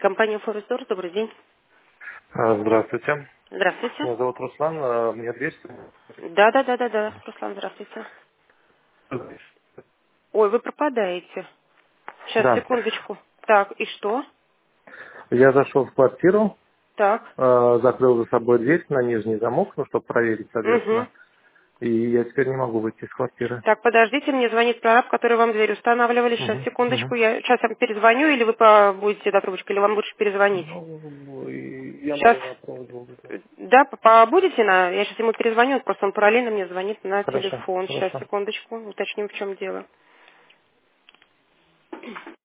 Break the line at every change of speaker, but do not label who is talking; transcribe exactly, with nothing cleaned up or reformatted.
Компания Форестор, добрый день.
А, Здравствуйте.
Здравствуйте.
Меня зовут Руслан. а, Мне двести.
Да, да, да, да, да. Руслан, здравствуйте. Ой, вы пропадаете. Сейчас,
Да.
секундочку. Так, и что?
Я зашел в квартиру,
Так.
а, закрыл за собой дверь на нижний замок, ну, чтобы проверить,
Угу.
соответственно. И я теперь не могу выйти из квартиры.
Так, подождите, мне звонит прораб, который вам дверь устанавливали. Сейчас,
Угу.
секундочку.
Угу.
Я сейчас вам перезвоню, или вы по- будете до трубочки, или вам лучше перезвонить?
Ну, и я
Сейчас.
могу на проводе быть.
Да, по- побудете на... Я сейчас ему перезвоню, просто он параллельно мне звонит на
Хорошо,
телефон. Сейчас,
хорошо.
секундочку, уточним, в чем дело.